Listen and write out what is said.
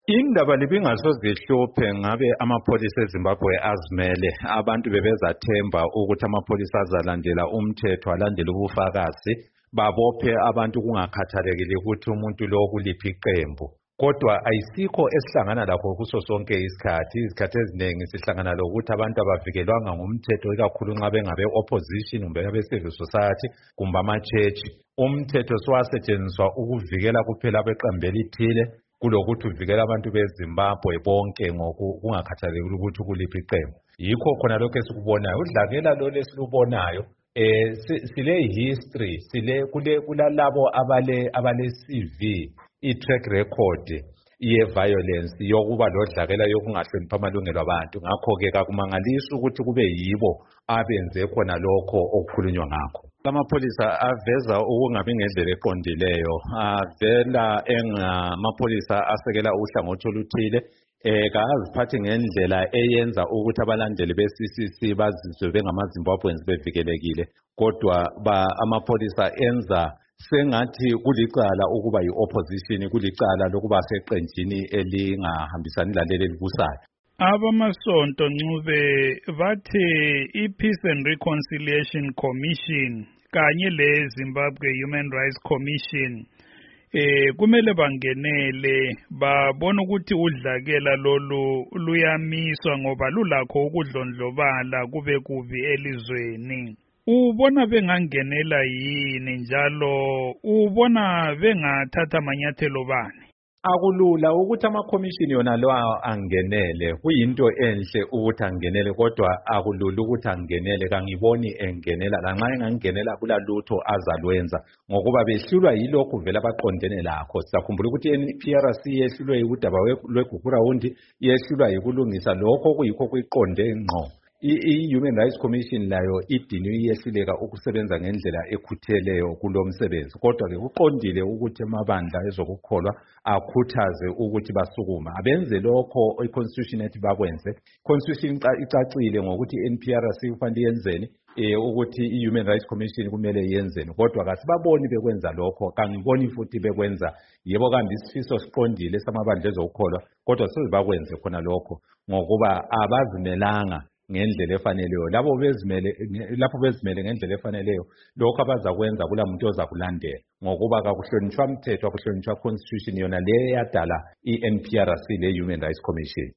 Indaba libingasoze ihluphe ngabe amapholisa eZimbabwe azimele abantu bebezathemba ukuthi amapholisa azalandela umthetho alandele ubufakazi babophe abantu kungakhathalekile ukuthi umuntu lo kuliphi iqembu. Kodwa ayisikho esihlangana lakho kuso sonke isikhathi eziningi sihlangana lokuthi abantu abavikelwanga ngumthetho ikakhulu nxa bengabe opposition kumbe abe civil society kumbe ama-church. Umthetho sowasetshenziswa ukuvikela kuphela abeqembu elithile kulokuthi uvikela abantu beZimbabwe bonke ngokungakhathalekile ukuthi kuliphi iqembu. Yikho khona lokho esikubonayo udlakela lo lesilubonayo sile history kulalabo abale CV i-track record ye-violence yokuba lodlakela yokungahloniphi amalungelo abantu. Ngakho-ke kakumangalisi ukuthi kube yibo abenze khona lokho okukhulunywa ngakho. Amapholisa aveza ukungabi ngendlela eqondileyo, avela engamapholisa asekela uhlangothi oluthile, kaziphathi ngendlela eyenza ukuthi abalandeli be-CCC bazizwe bengamaZimbabweans bevikelekile, kodwa amapholisa enza sengathi kulicala ukuba yi-opposition, kulicala lokuba seqenjini elingahambisani laleli elibusayo. Abamasonto Ncube bathi i-Peace and Reconciliation Commission kanye le-Zimbabwe Human Rights Commission kumele bangenele babona ukuthi udlakela lolu luyamiswa ngoba lulakho ukudlondlobala kube kubi elizweni. Ubona bengangenela yini njalo ubona bengathatha amanyathelo bani? Akulula ukuthi amakhomishini yona lawa angenele, kuyinto enhle ukuthi angenele, kodwa akulula ukuthi angenele. Kangiboni engenela, lanxa engangenela kulalutho azalwenza ngokuba behlulwa yilokhu vele abaqondene lakho. Sizakhumbula ukuthi i-PRC yehlulwe yikudaba lweGugurawundi, yehlulwa yikulungisa lokho kuyikho kuyiqonde ngqo. I-Human Rights Commission layo idinwe iyehluleka ukusebenza ngendlela ekhutheleyo kulo msebenzi. Kodwa-ke kuqondile ukuthi amabandla ezokukholwa akhuthaze ukuthi basukuma abenze lokho i-Constitution ethi bakwenze. Constitution icacile ngokuthi i-NPRC kufanele yenzeni, ukuthi i-Human Rights Commission kumele yenzeni, kodwa kasibaboni bekwenza lokho. Kangiboni futhi bekwenza. Yebo kambe isifiso siqondile samabandla ezokukholwa, kodwa soze bakwenze khona lokho ngokuba abazimelanga ngendlela efaneleyo. Lapho bezimele ngendlela efaneleyo, lokho abazakwenza kula muntu ozakulandela ngokuba kakuhlonitshwa umthetho, akuhlonitshwa constitution yona le yadala i-NPRC le Human Rights Commission.